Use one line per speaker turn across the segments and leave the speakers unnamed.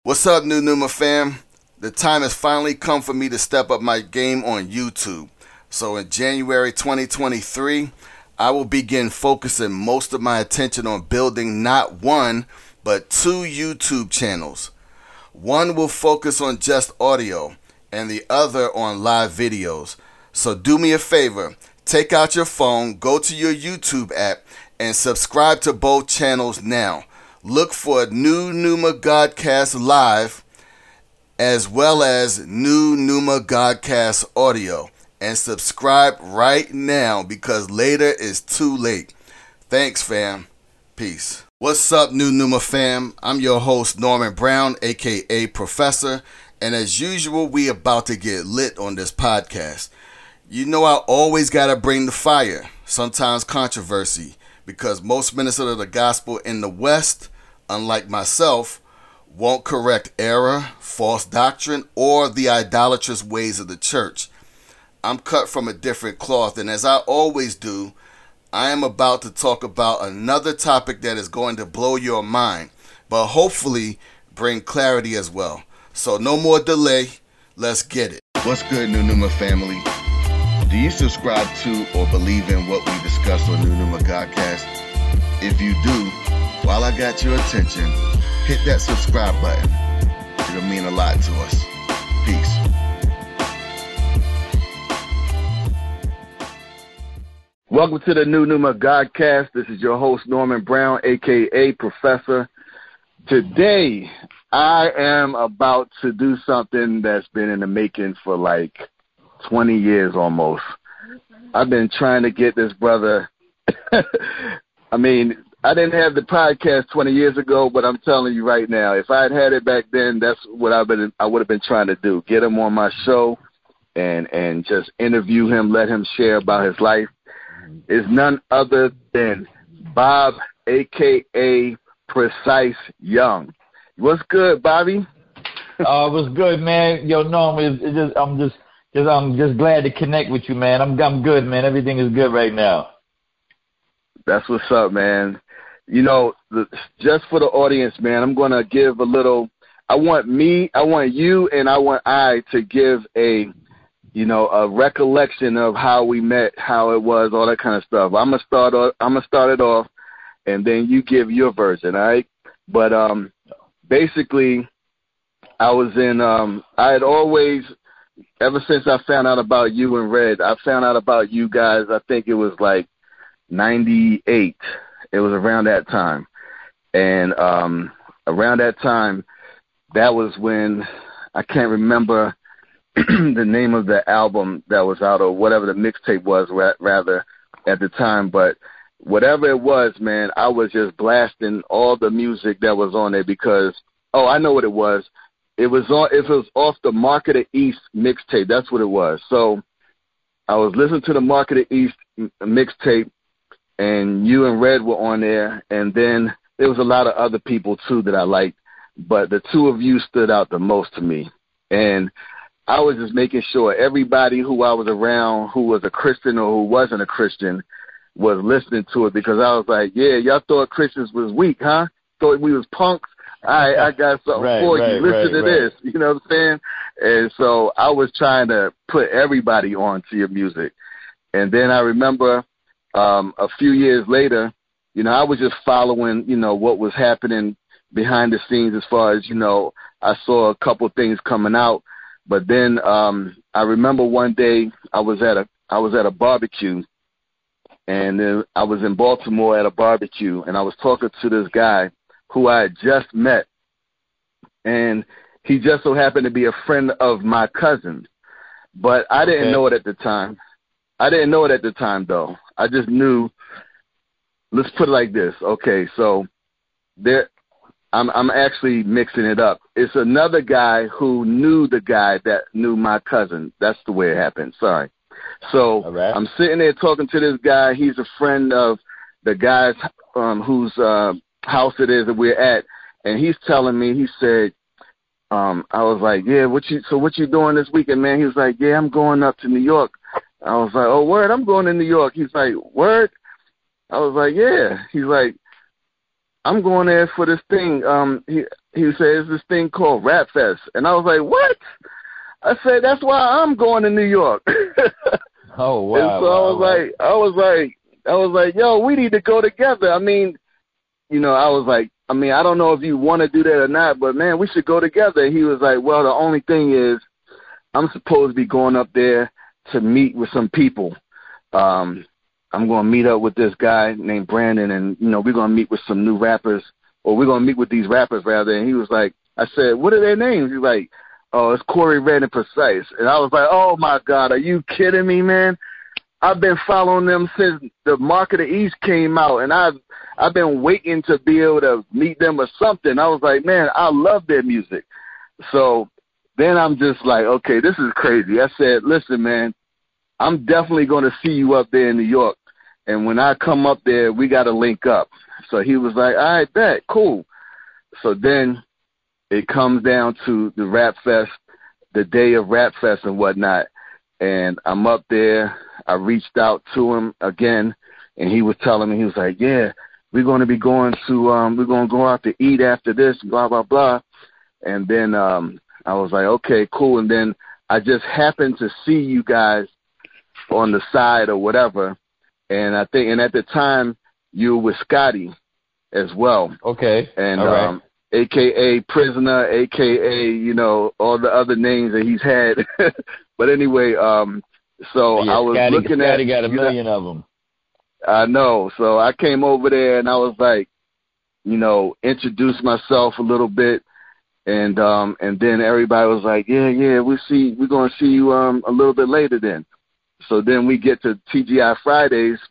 What's up, New Numa fam? The time has finally come for me to step up my game on YouTube. So in January 2023, I will begin focusing most of my attention on building not one, but two YouTube channels. One will focus on just audio, and the other on live videos. So do me a favor, take out your phone, go to your YouTube app, and subscribe to both channels now. Look for New Numa Godcast Live as well as New Numa Godcast Audio. And subscribe right now because later is too late. Thanks, fam. Peace. What's up, New Numa fam? I'm your host, Norman Brown, aka Professor. And as usual, we about to get lit on this podcast. You know I always gotta bring the fire, sometimes controversy, because most ministers of the gospel in the West, unlike myself, won't correct error, false doctrine, or the idolatrous ways of the church. I'm cut from a different cloth, and as I always do, I am about to talk about another topic that is going to blow your mind, but hopefully bring clarity as well. So no more delay, let's get it. What's good, New Numa family? Do you subscribe to or believe in what we discuss on New Numa Godcast? If you do, while I got your attention, hit that subscribe button. It'll mean a lot to us. Peace. Welcome to the New Numa Godcast. This is your host, Norman Brown, a.k.a. Professor. Today, I am about to do something that's been in the making for like 20 years almost. I've been trying to get this brother. I mean, I didn't have the podcast 20 years ago, but I'm telling you right now, if I had it back then, that's what I would have been trying to do. Get him on my show and just interview him, let him share about his life. Is none other than Bob, a.k.a. Precise Young. What's good, Bobby?
What's good, man? Yo, Norm, I'm just glad to connect with you, man. I'm good, man. Everything is good right now.
That's what's up, man. You know, just for the audience, man, I'm going to give a little. I want you, and I to give a recollection of how we met, how it was, all that kind of stuff. I'm gonna start it off, and then you give your version, all right? But basically, I had always, ever since I found out about you and Red, I found out about you guys, I think it was like 98. It was around that time. And around that time, that was when, I can't remember the name of the album that was out or whatever the mixtape was rather at the time. But whatever it was, man, I was just blasting all the music that was on there because, I know what it was. It was off the Mark of the East mixtape. That's what it was. So I was listening to the Mark of the East mixtape, and you and Red were on there. And then there was a lot of other people, too, that I liked. But the two of you stood out the most to me. And I was just making sure everybody who I was around who was a Christian or who wasn't a Christian was listening to it because I was like, yeah, y'all thought Christians was weak, huh? Thought we was punks? I got something for you. Listen to this. You know what I'm saying? And so I was trying to put everybody on to your music. And then I remember a few years later, I was just following, what was happening behind the scenes as far as, I saw a couple things coming out. But then I remember one day I was at a barbecue, and I was in Baltimore at a barbecue, and I was talking to this guy who I had just met, and he just so happened to be a friend of my cousin. But I didn't know it at the time. I didn't know it at the time, though. I just knew. Let's put it like this. Okay, so I'm actually mixing it up. It's another guy who knew the guy that knew my cousin. That's the way it happened. Sorry. So I'm sitting there talking to this guy. He's a friend of the guy's whose house it is that we're at, and he's telling me. He said, I was like, yeah, what you doing this weekend, man? He was like, yeah, I'm going up to New York. I was like, oh, word, I'm going to New York. He's like, word? I was like, yeah. He's like, I'm going there for this thing. He said, it's this thing called Rap Fest. And I was like, what? I said, that's why I'm going to New York.
Oh, wow.
And so I was like, yo, we need to go together. I mean, you know, I was like, I mean, I don't know if you want to do that or not, but man, we should go together. And he was like, well, the only thing is I'm supposed to be going up there to meet with some people. I'm going to meet up with this guy named Brandon, and, you know, we're going to meet with some new rappers, or we're going to meet with these rappers, rather. And he was like, I said, what are their names? He's like, oh, it's Corey Red and Precise. And I was like, oh, my God, are you kidding me, man? I've been following them since the Mark of the East came out, and I've been waiting to be able to meet them or something. I was like, man, I love their music. So then I'm just like, okay, this is crazy. I said, listen, man, I'm definitely going to see you up there in New York. And when I come up there, we got to link up. So he was like, all right, bet, cool. So then it comes down to the Rap Fest, the day of Rap Fest and whatnot. And I'm up there. I reached out to him again, and he was telling me, he was like, yeah, we're going to be going to, we're going to go out to eat after this, blah, blah, blah. And then I was like, okay, cool. And then I just happened to see you guys on the side or whatever. And I think, and at the time, you were with Scotty as well.
Okay.
And,
all right.
AKA Prisoner, AKA, you know, all the other names that he's had. But anyway, so
yeah,
I was
Scotty,
looking
Scotty
at.
Got a million of them.
I know. So I came over there and I was like, you know, introduced myself a little bit. And then everybody was like, yeah, we're going to see you a little bit later then. So then we get to TGI Fridays.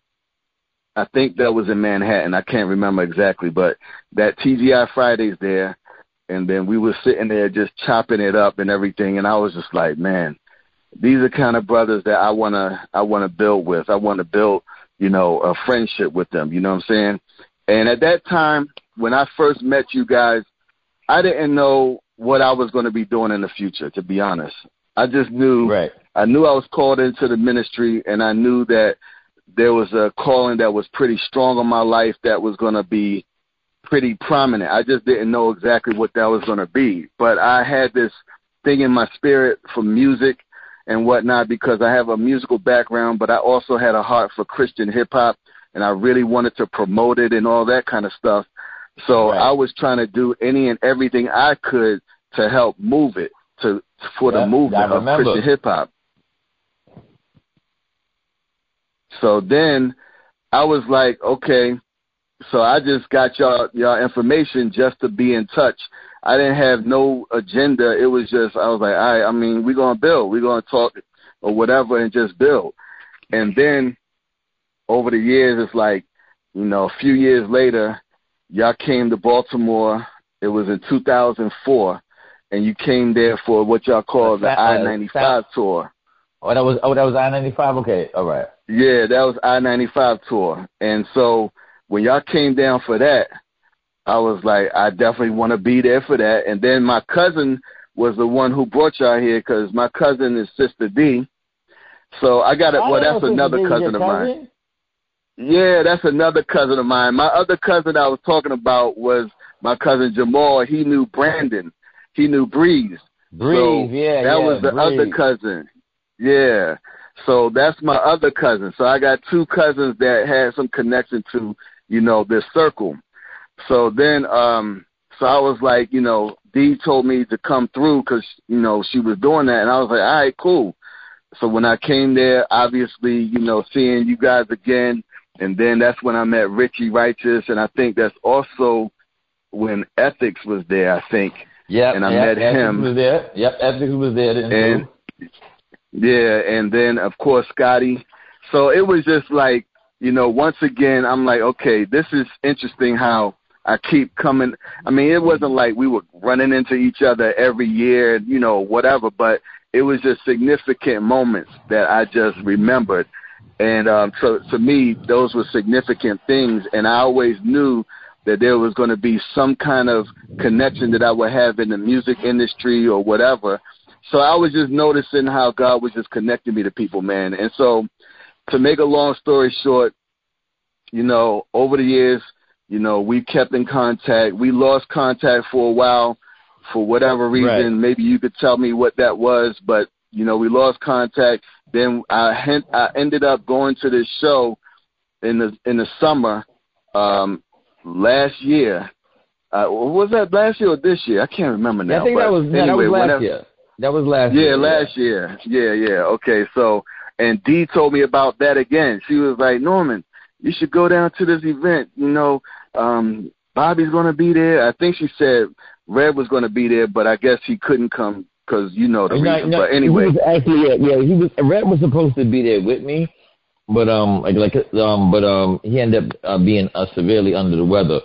I think that was in Manhattan. I can't remember exactly, but that TGI Fridays there. And then we were sitting there just chopping it up and everything. And I was just like, man, these are kind of brothers that I want to build with. I want to build, you know, a friendship with them. You know what I'm saying? And at that time, when I first met you guys, I didn't know what I was going to be doing in the future, to be honest. I just knew,
right.
I knew I was called into the ministry, and I knew that there was a calling that was pretty strong on my life that was going to be pretty prominent. I just didn't know exactly what that was going to be. But I had this thing in my spirit for music and whatnot because I have a musical background, but I also had a heart for Christian hip-hop, and I really wanted to promote it and all that kind of stuff. So right. I was trying to do any and everything I could to help move it for the movement of Christian hip-hop. So then I was like, okay, so I just got y'all information just to be in touch. I didn't have no agenda. It was just, I was like, all right, I mean, we're going to build. We're going to talk or whatever and just build. And then over the years, it's like, you know, a few years later, y'all came to Baltimore. It was in 2004, and you came there for what y'all call the I-95 tour.
Oh, that was I-95? Okay, all right.
Yeah, that was I-95 tour. And so when y'all came down for that, I was like, I definitely want to be there for that. And then my cousin was the one who brought y'all here because my cousin is Sister D. So I got it. Well, that's another cousin of mine. Yeah, that's another cousin of mine. My other cousin I was talking about was my cousin Jamal. He knew Brandon. He knew Breeze.
Breeze, so yeah.
That was the other cousin. Yeah. So that's my other cousin. So I got two cousins that had some connection to, you know, this circle. So then, so I was like, you know, Dee told me to come through because, you know, she was doing that. And I was like, all right, cool. So when I came there, obviously, you know, seeing you guys again, and then that's when I met Richie Righteous, and I think that's also when Ethics was there, I think.
Yeah,
and I met him.
Was there. Yep, Ethics was there.
And yeah, and then of course Scotty. So it was just like, you know, once again, I'm like, okay, this is interesting how I keep coming. I mean, it wasn't like we were running into each other every year, you know, whatever, but it was just significant moments that I just remembered. And so to me, those were significant things, and I always knew that there was going to be some kind of connection that I would have in the music industry or whatever. So I was just noticing how God was just connecting me to people, man. And so to make a long story short, you know, over the years, You know, we kept in contact. We lost contact for a while for whatever reason.
Right.
Maybe you could tell me what that was, but, you know, we lost contact. Then I ended up going to this show in the summer last year. Was that last year or this year? I can't remember now.
I think that was last year. That was last year.
Yeah, last year. Yeah. Okay, so, and Dee told me about that again. She was like, Norman, you should go down to this event. You know, Bobby's going to be there. I think she said Red was going to be there, but I guess he couldn't come because you know the reason. But anyway.
He was actually, Red was supposed to be there with me, but he ended up being severely under the weather.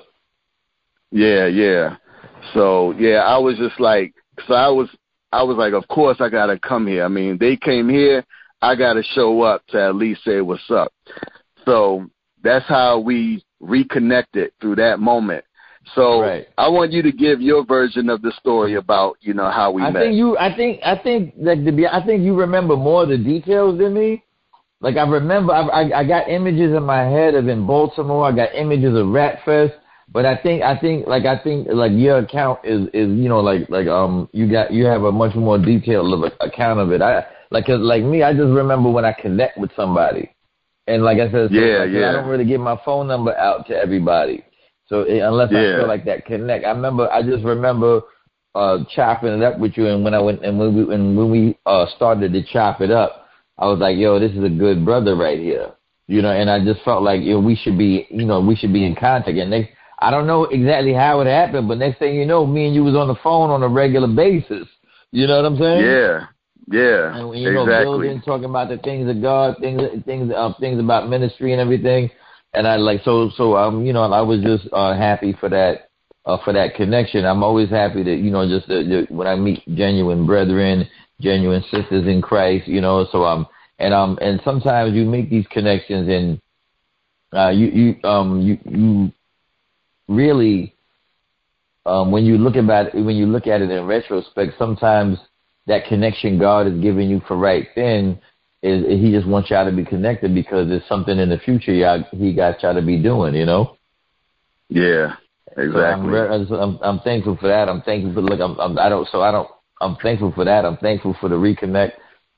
Yeah. So, yeah, I was just like, so I was like, of course I got to come here. I mean, they came here, I got to show up to at least say what's up. So that's how we reconnected through that moment. So right. I want you to give your version of the story about, you know, how we met.
I think you remember more of the details than me. Like I remember, I got images in my head of in Baltimore. I got images of Rat Fest. But I think your account is you know you have a much more detailed account of it. I just remember when I connect with somebody, and like I said, I don't really give my phone number out to everybody. So unless I feel like that connect, I just remember chopping it up with you, and when we started to chop it up, I was like, yo, this is a good brother right here, you know, and I just felt like we should be in contact, and I don't know exactly how it happened, but next thing you know, me and you was on the phone on a regular basis. You know what I'm saying?
Yeah,
and, you know,
exactly.
Building, talking about the things of God, things about ministry and everything. And I you know, I was just happy for that connection. I'm always happy that, you know, just when I meet genuine brethren, genuine sisters in Christ, you know. So and sometimes you make these connections and you really, when you look at it in retrospect, sometimes that connection God is giving you for right then is He just wants y'all to be connected because there's something in the future He got y'all to be doing, you know.
Yeah, exactly.
So I'm thankful for that. I'm thankful for I'm thankful for that. I'm thankful for the reconnect.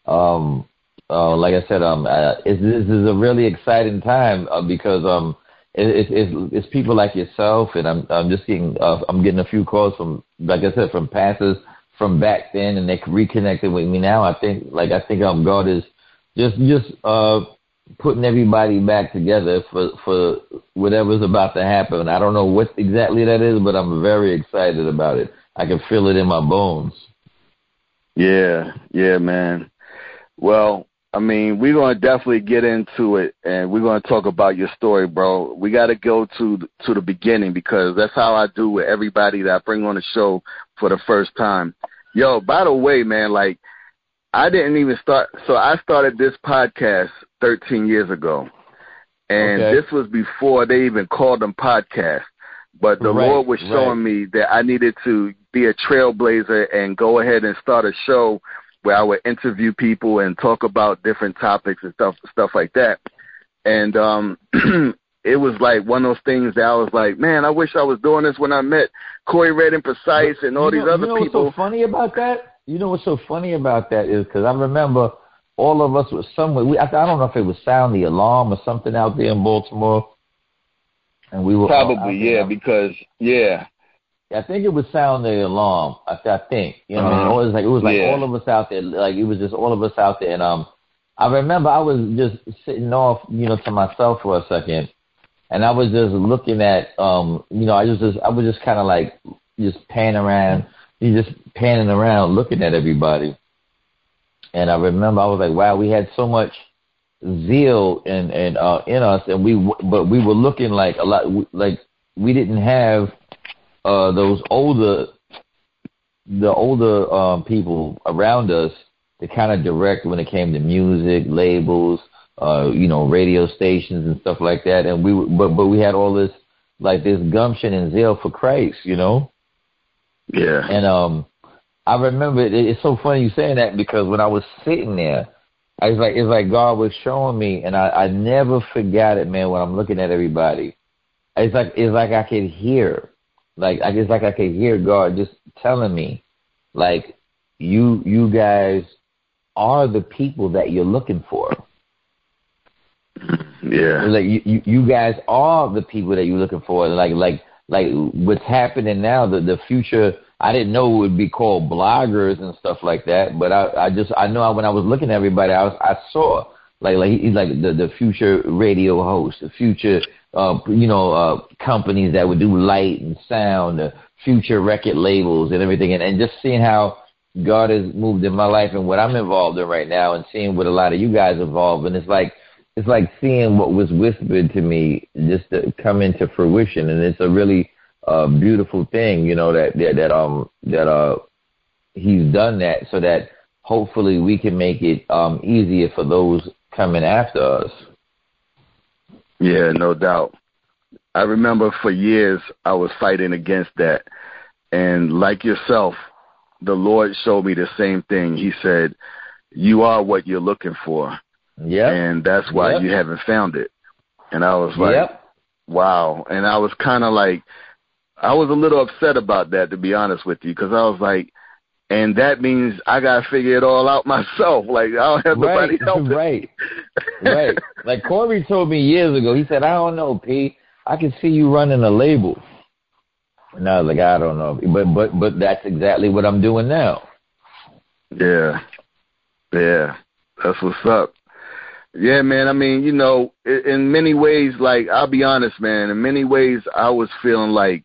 Like I said, this is a really exciting time because it's people like yourself, and I'm just getting a few calls from, like I said, from pastors from back then, and they reconnected with me now. I think God is just putting everybody back together for whatever's about to happen. I don't know what exactly that is, but I'm very excited about it. I can feel it in my bones.
Yeah, man. Well, I mean, we're going to definitely get into it, and we're going to talk about your story, bro. We got to go to the beginning because that's how I do with everybody that I bring on the show for the first time. Yo, by the way, man, like, I didn't even start. So I started this podcast 13 years ago, and this was before they even called them podcasts. But the Lord was showing me that I needed to be a trailblazer and go ahead and start a show where I would interview people and talk about different topics and stuff like that. And it was like one of those things that I was like, man, I wish I was doing this when I met Corey Red and Precise and all these other people.
You know what's so funny about that? You know what's so funny about that is because I remember all of us was somewhere. I don't know if it was Sound the Alarm or something out there in Baltimore. And we were
probably, because
I think it was Sound the Alarm. I think, you know, what I mean? It was like all of us out there. Like it was just all of us out there. And I remember I was just sitting off, you know, to myself for a second, and I was just looking at, you know, I was just kind of like just panning around, looking at everybody. And I remember I was like, wow, we had so much zeal in us, and we were looking like a lot, like we didn't have the older people around us to kind of direct when it came to music, labels, you know, radio stations and stuff like that. And we had all this, like this gumption and zeal for Christ, you know?
Yeah.
And I remember it's so funny you saying that because when I was sitting there, it's like God was showing me, and I never forgot it, man, when I'm looking at everybody. it's like I could hear, it's like I could hear God just telling me, like, you guys are the people that you're looking for.
Yeah.
Like you guys are the people that you're looking for. Like what's happening now, the future. I didn't know it would be called bloggers and stuff like that, but I know when I was looking at everybody, I saw he's like the future radio host, the future companies that would do light and sound, the future record labels and everything, and just seeing how God has moved in my life and what I'm involved in right now, and seeing what a lot of you guys involved in. It's like seeing what was whispered to me just to come into fruition, and it's a really beautiful thing, that he's done that so that hopefully we can make it easier for those coming after us.
Yeah, no doubt. I remember for years I was fighting against that, and like yourself, the Lord showed me the same thing. He said, "You are what you're looking for."
Yeah,
and that's why you haven't found it. And I was like, wow. And I was kind of like, I was a little upset about that, to be honest with you, because I was like, and that means I got to figure it all out myself. Like, I don't have nobody helping.
Right. Like Corey told me years ago, he said, I don't know, P, I can see you running a label. And I was like, I don't know. But that's exactly what I'm doing now.
Yeah. That's what's up. Yeah, man. I mean, in many ways, like, I'll be honest, man, in many ways I was feeling like,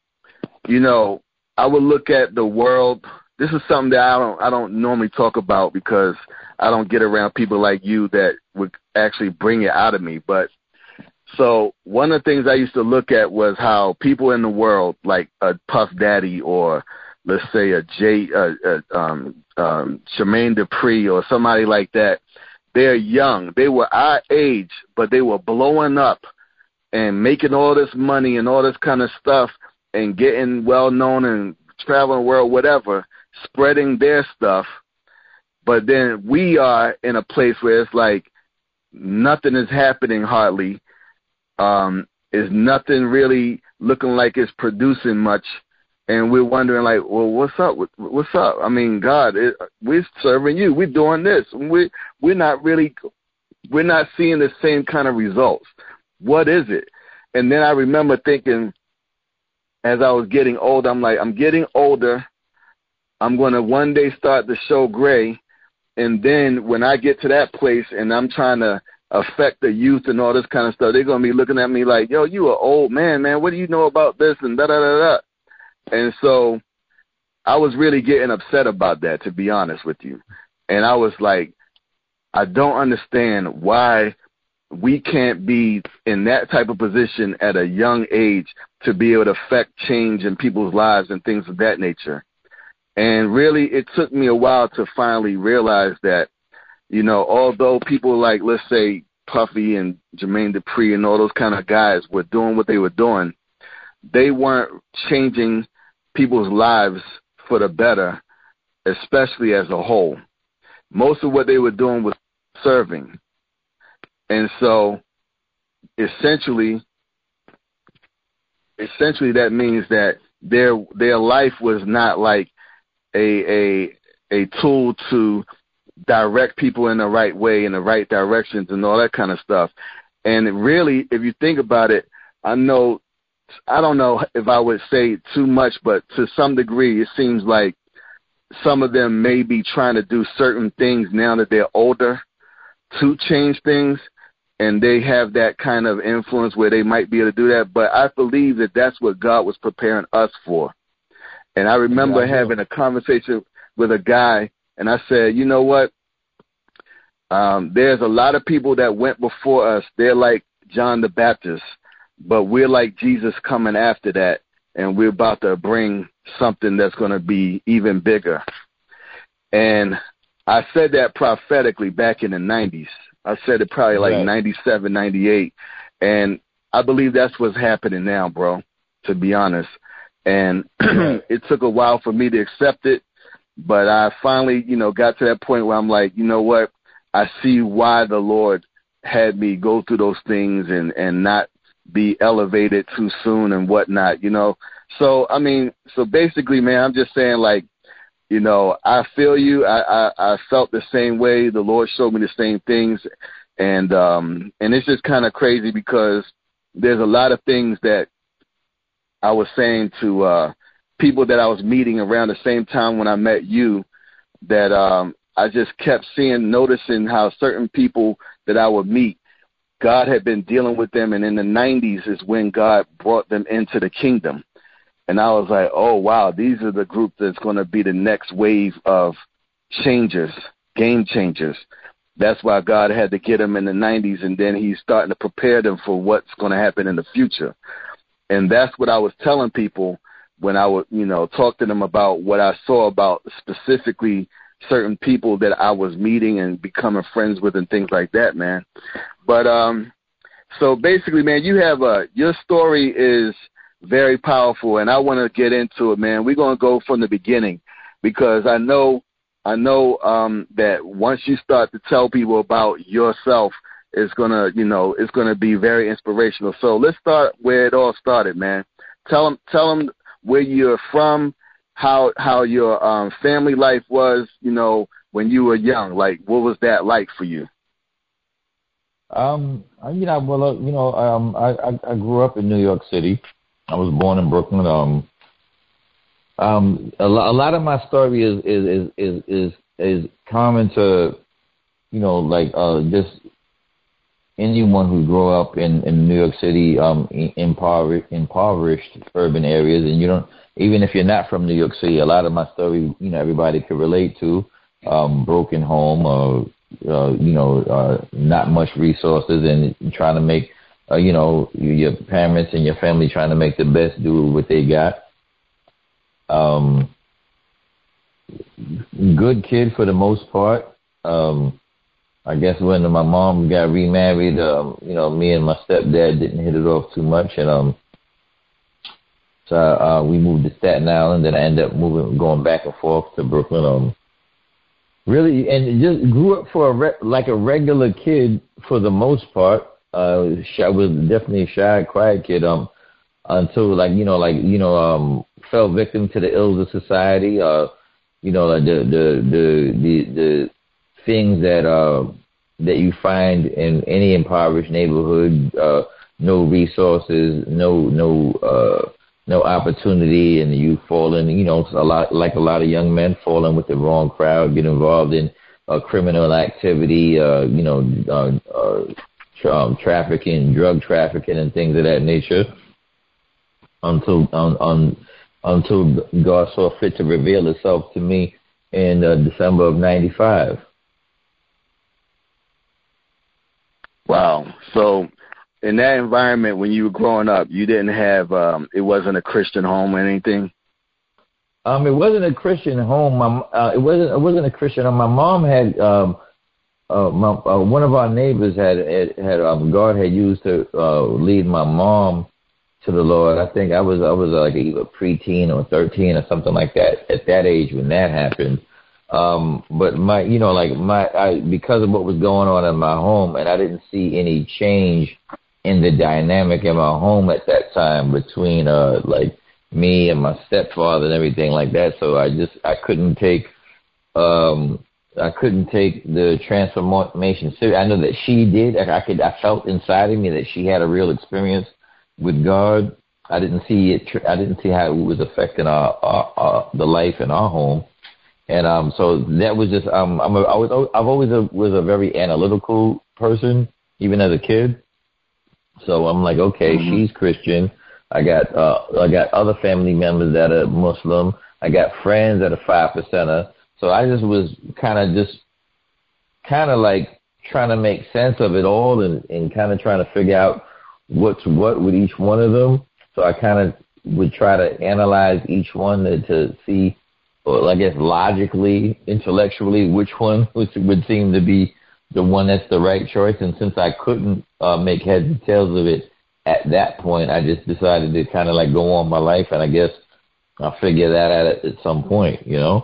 I would look at the world. This is something that I don't normally talk about because I don't get around people like you that would actually bring it out of me. But so one of the things I used to look at was how people in the world, like a Puff Daddy or let's say Jermaine Dupri or somebody like that, they're young. They were our age, but they were blowing up and making all this money and all this kind of stuff and getting well known and traveling the world, whatever, spreading their stuff. But then we are in a place where it's like nothing is happening hardly. Is nothing really looking like it's producing much. And we're wondering, like, well, what's up? What's up? I mean, God, we're serving you. We're doing this. We're not seeing the same kind of results. What is it? And then I remember thinking, as I was getting older, I'm like, I'm getting older. I'm going to one day start the show Gray. And then when I get to that place and I'm trying to affect the youth and all this kind of stuff, they're going to be looking at me like, yo, you an old man. What do you know about this and da-da-da-da? And so I was really getting upset about that, to be honest with you. And I was like, I don't understand why we can't be in that type of position at a young age to be able to affect change in people's lives and things of that nature. And really, it took me a while to finally realize that, although people like, let's say, Puffy and Jermaine Dupri and all those kind of guys were doing what they were doing, they weren't changing people's lives for the better, especially as a whole. Most of what they were doing was serving. And so essentially that means that their life was not like a tool to direct people in the right way, in the right directions and all that kind of stuff. And really, if you think about it, I don't know if I would say too much, but to some degree, it seems like some of them may be trying to do certain things now that they're older to change things, and they have that kind of influence where they might be able to do that. But I believe that that's what God was preparing us for. And I remember having a conversation with a guy, and I said, you know what? There's a lot of people that went before us. They're like John the Baptist, but we're like Jesus coming after that, and we're about to bring something that's going to be even bigger. And I said that prophetically back in the 90s. I said it probably like 97, 98. And I believe that's what's happening now, bro, to be honest. And it took a while for me to accept it, but I finally, got to that point where I'm like, you know what? I see why the Lord had me go through those things and not be elevated too soon and whatnot, you know. So I mean, so basically, man, I'm just saying, like, you know, I feel you. I felt the same way. The Lord showed me the same things, and it's just kind of crazy because there's a lot of things that I was saying to people that I was meeting around the same time when I met you, that I just kept noticing how certain people that I would meet, God had been dealing with them, and in the 90s is when God brought them into the kingdom. And I was like, oh, wow, these are the group that's going to be the next wave of changers, game changers. That's why God had to get them in the 90s, and then he's starting to prepare them for what's going to happen in the future. And that's what I was telling people when I would, you know, talk to them about what I saw about specifically certain people that I was meeting and becoming friends with and things like that, man. But so basically, man, you have your story is very powerful, and I want to get into it, man. We're going to go from the beginning because I know that once you start to tell people about yourself, it's going to, you know, it's going to be very inspirational. So let's start where it all started, man. Tell them where you're from, how your family life was, you know, when you were young. Like, what was that like for you?
You know, well, you know, I grew up in New York City. I was born in Brooklyn. A lot of my story is common to, you know, like just anyone who grew up in New York City, impoverished urban areas, and you don't, even if you're not from New York City, a lot of my story, you know, everybody could relate to. Broken home, you know, not much resources, and trying to make. You know, your parents and your family trying to make the best do what they got. Good kid for the most part. I guess when my mom got remarried, you know, me and my stepdad didn't hit it off too much, and so we moved to Staten Island, and I ended up going back and forth to Brooklyn. Really, and just grew up for like a regular kid for the most part. I was definitely a shy, quiet kid until fell victim to the ills of society. You know, like the things that you find in any impoverished neighborhood. No resources, no opportunity, and you fall in. You know, a lot of young men fall in with the wrong crowd, get involved in criminal activity. You know. Trafficking, drug trafficking, and things of that nature, until God saw fit to reveal Himself to me in December of '95.
Wow! So, in that environment, when you were growing up, you didn't have it wasn't a Christian home or anything.
It wasn't a Christian home. It wasn't a Christian home. My mom had. One of our neighbors had God had used to lead my mom to the Lord. I think I was like either preteen or 13 or something like that at that age when that happened. But because of what was going on in my home, and I didn't see any change in the dynamic in my home at that time between like me and my stepfather and everything like that. So I couldn't take the transformation seriously. I know that she did. I felt inside of me that she had a real experience with God. I didn't see it. I didn't see how it was affecting the life in our home. And so that was just. I've always was a very analytical person, even as a kid. So I'm like, okay, she's Christian. I got other family members that are Muslim. I got friends that are 5%er. So I just was kind of like trying to make sense of it all and kind of trying to figure out what's what with each one of them. So I kind of would try to analyze each one to see, or I guess logically, intellectually, which one would seem to be the one that's the right choice. And since I couldn't make heads and tails of it at that point, I just decided to kind of like go on my life, and I guess I'll figure that out at some point, you know?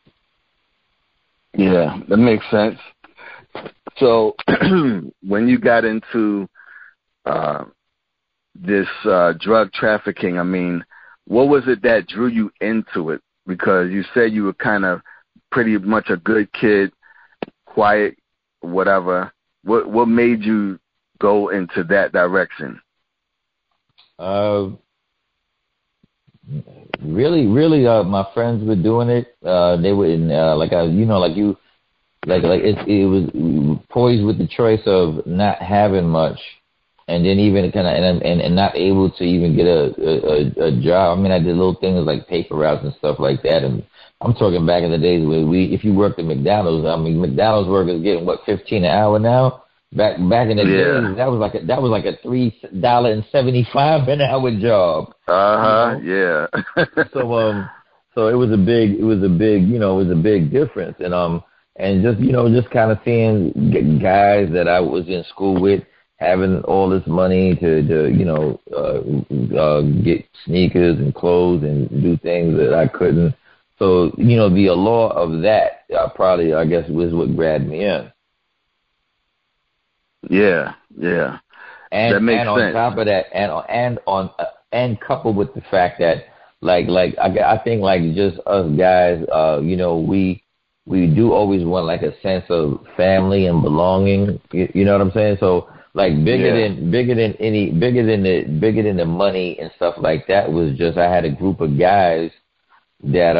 Yeah, that makes sense. So when you got into this drug trafficking. I mean, what was it that drew you into it? Because you said you were kind of pretty much a good kid, quiet, whatever. What made you go into that direction?
Really, my friends were doing it. They were in, it was poised with the choice of not having much, and then even kind of and not able to even get a job. I mean, I did little things like paper routes and stuff like that. And I'm talking back in the days where if you worked at McDonald's, I mean, McDonald's workers getting what, $15 an hour now. Back in the days, that was like a $3.75 an hour job.
Yeah.
So it was a big difference, and just kind of seeing guys that I was in school with having all this money to get sneakers and clothes and do things that I couldn't. So the allure of that I guess was what grabbed me in.
Yeah.
And
that makes
and on
sense.
top of that, and coupled with the fact that I think just us guys, we do always want like a sense of family and belonging. You know what I'm saying? So bigger than the money and stuff like that was just I had a group of guys that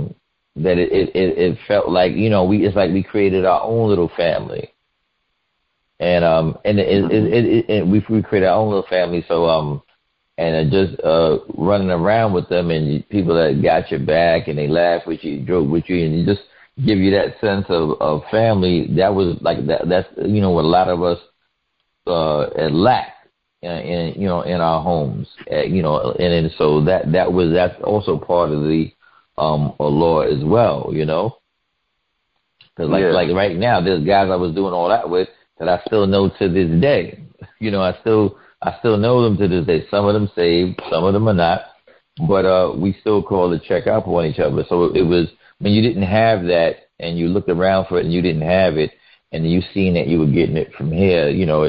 it felt like it's like we created our own little family. And we created our own little family. So just running around with them and people that got your back and they laugh with you, joke with you, and you just give you that sense of family. That was like that. That's what a lot of us lack in our homes. And so that's also part of the allure as well. Because like right now, there's guys I was doing all that with that I still know to this day. I still know them to this day. Some of them saved, some of them are not. But we still call to check up on each other. So it was when you didn't have that and you looked around for it and you didn't have it and you seen that you were getting it from here,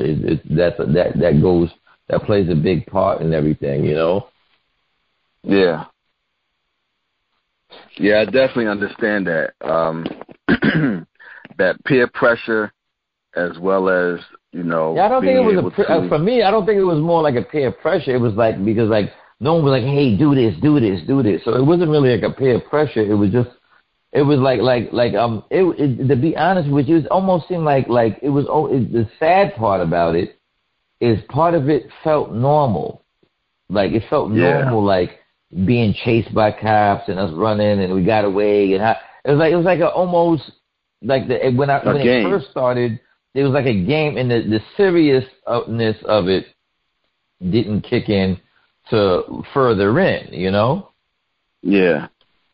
that plays a big part in everything,
Yeah. Yeah, I definitely understand that. That peer pressure as well as,
Yeah, I don't think it was for me, I don't think it was more like a peer pressure. It was like, because no one was like, hey, do this. So it wasn't really like a peer pressure. It was just, it was to be honest with you, it almost seemed like it was, the sad part about it is part of it felt normal. Like it felt normal, like being chased by cops and us running and we got away. And it was like almost like when it first started, it was like a game, and the seriousness of it didn't kick in to further in,
Yeah.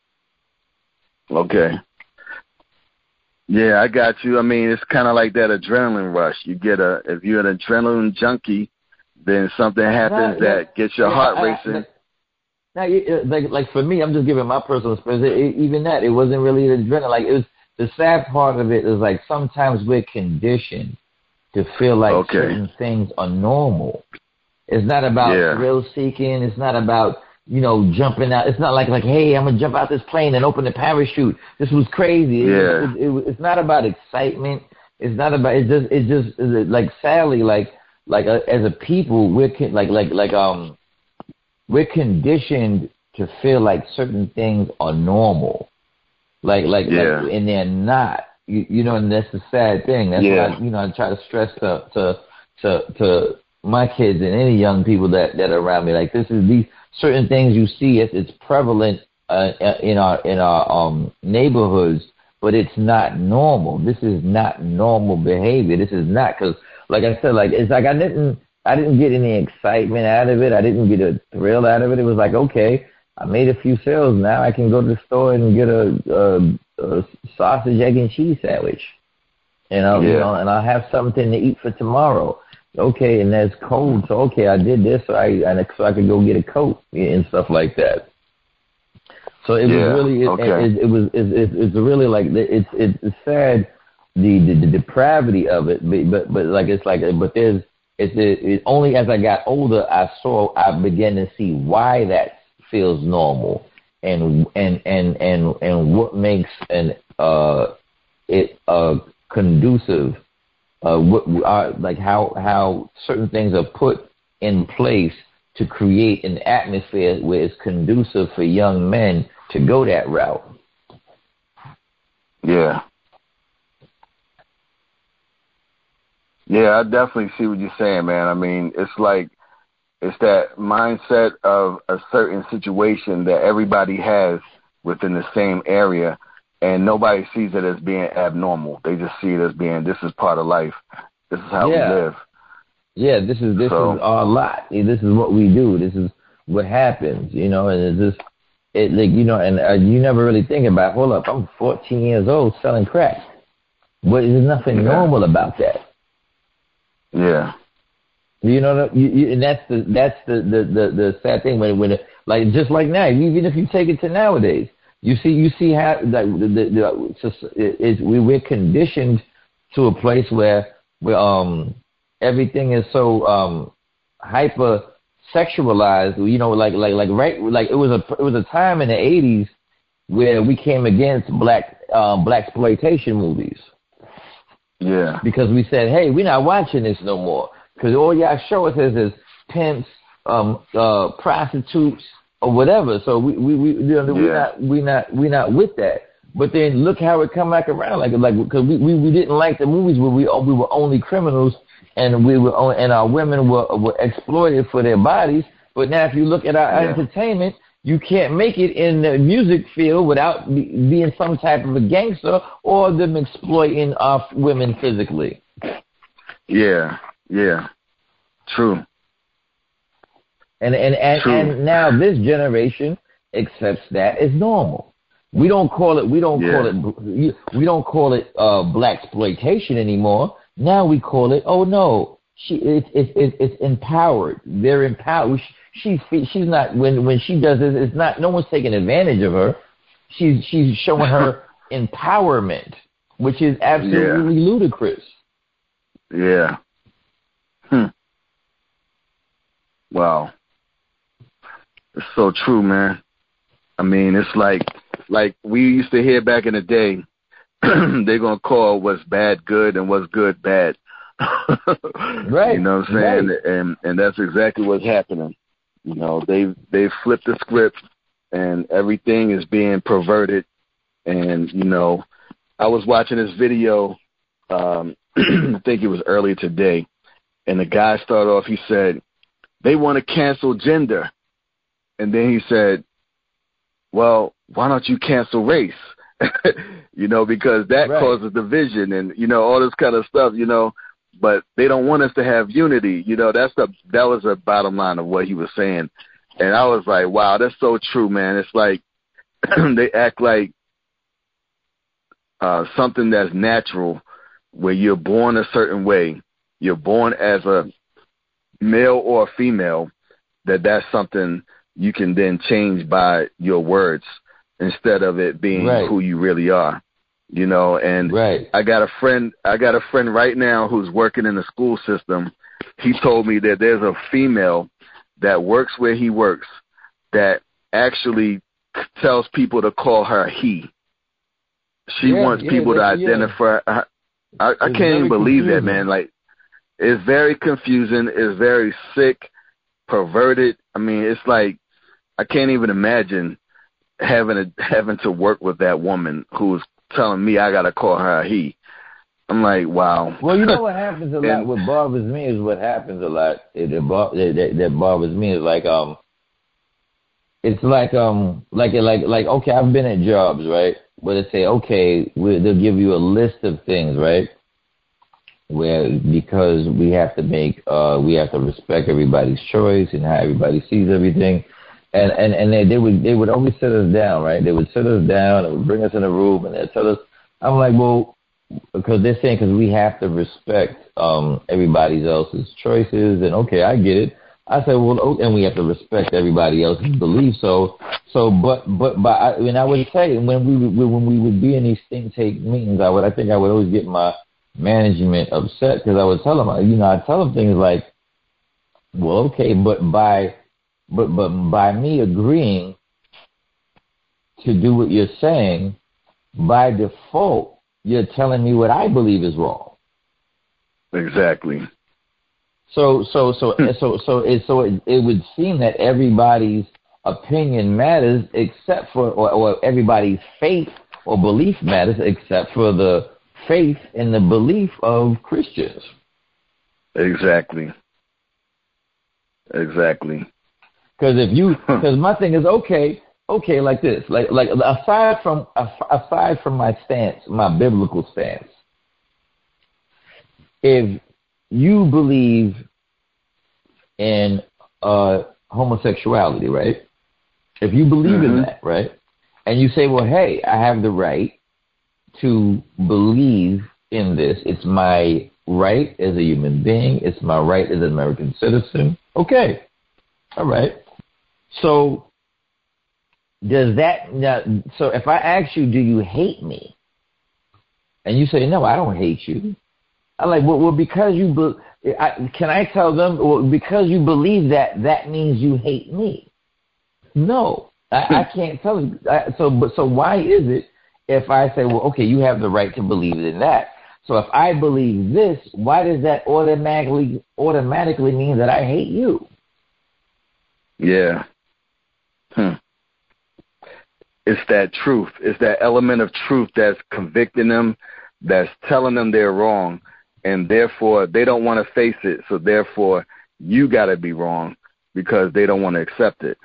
Okay. Yeah, I got you. I mean, it's kind of like that adrenaline rush. If you're an adrenaline junkie, then something happens that gets your heart racing.
Now, like for me, I'm just giving my personal experience. Even that, it wasn't really the adrenaline. Like it was. The sad part of it is like sometimes we're conditioned to feel like certain things are normal. It's not about thrill seeking. It's not about, jumping out. It's not like, hey, I'm going to jump out this plane and open the parachute. This was crazy. It's not about excitement. It's not about, it's just like sadly, as a people, we're conditioned to feel like certain things are normal. And they're not, and that's the sad thing. That's why I try to stress to my kids and any young people that are around me. Like these certain things you see, it's prevalent in our neighborhoods, but it's not normal. This is not normal behavior. This is not, because like I said, it's like I didn't get any excitement out of it. I didn't get a thrill out of it. It was like, okay, I made a few sales. Now I can go to the store and get a sausage, egg, and cheese sandwich. And I'll have something to eat for tomorrow. Okay, and that's cold. So okay, I did this so I could go get a coat and stuff like that. So it was really it's really like it's sad the depravity of it, but there's only as I got older I began to see why that feels normal and what makes it conducive. Like how certain things are put in place to create an atmosphere where it's conducive for young men to go that route.
Yeah. Yeah, I definitely see what you're saying, man. I mean, it's that mindset of a certain situation that everybody has within the same area, and nobody sees it as being abnormal. They just see it as being, this is part of life. This is how we live.
Yeah, this is our lot. This is what we do. This is what happens, and it's just, you never really think about, hold up, I'm 14 years old selling crack. But there's nothing normal about that.
Yeah.
And that's the sad thing when like just like now, even if you take it to nowadays, you see how like we're conditioned to a place where everything is so hyper sexualized. Like it was a time in the 80s where we came against black exploitation movies.
Yeah.
Because we said, hey, we're not watching this no more. Because all y'all show us is pimps, prostitutes, or whatever. So we're not with that. But then look how it come back around. Like because we didn't like the movies where we were only criminals and and our women were exploited for their bodies. But now if you look at our entertainment, you can't make it in the music field without being some type of a gangster or them exploiting our women physically.
Yeah. True.
And now this generation accepts that as normal. We don't call it black exploitation anymore. Now we call it, oh no, it's empowered. They're empowered. She's not when she does this. It's not. No one's taking advantage of her. She's showing her empowerment, which is absolutely ludicrous.
Yeah. Wow. It's so true, man. I mean, it's like we used to hear back in the day. They're gonna call what's bad good and what's good bad.
Right.
You know what I'm saying? Right. And that's exactly what's happening. They've flipped the script and everything is being perverted. And, I was watching this video, I think it was earlier today, and the guy started off, he said, they want to cancel gender. And then he said, well, why don't you cancel race? Because that causes division and, all this kind of stuff, but they don't want us to have unity. That was the bottom line of what he was saying. And I was like, wow, that's so true, man. It's like they act like something that's natural, where you're born a certain way. You're born as a male or a female, that's something you can then change by your words instead of it being who you really are. And I got a friend right now who's working in the school system. He told me that there's a female that works where he works that actually tells people to call her he. She wants people to identify her. I can't even believe that, man. Like, it's very confusing. It's very sick, perverted. I mean, it's like, I can't even imagine having to work with that woman who's telling me I gotta call her he. I'm like, wow.
Well, you know what happens a lot. What bothers me is what happens a lot. That bothers me is like it's like okay, I've been at jobs, right? Where they say, okay, they'll give you a list of things, right? Because we have to respect everybody's choice and how everybody sees everything. And they would always sit us down, right? They would sit us down and would bring us in a room and they'd tell us, I'm like, well, because they're saying because we have to respect everybody else's choices, and okay, I get it. I said, well, and we have to respect everybody else's beliefs. But I would say when we would be in these think tank meetings, I would always get my management upset because I would tell them, I tell them things like, well, okay, but by me agreeing to do what you're saying, by default, you're telling me what I believe is wrong.
Exactly.
So it would seem that everybody's opinion matters except for, or everybody's faith or belief matters except for the faith and the belief of Christians.
Exactly.
Because my thing is okay, like this, like aside from my stance, my biblical stance, if you believe in homosexuality, right? If you believe in that, right, and you say, well, hey, I have the right to believe in this. It's my right as a human being. It's my right as an American citizen. Okay. All right. So does that now, so if I ask you, do you hate me? And you say, no, I don't hate you. I'm like, well because can I tell them, well, because you believe that means you hate me? No, I can't tell you. So why is it if I say, well, okay, you have the right to believe in that. So if I believe this, why does that automatically mean that I hate you?
Yeah. It's that truth. It's that element of truth that's convicting them, that's telling them they're wrong, and therefore they don't want to face it. So therefore you got to be wrong because they don't want to accept it.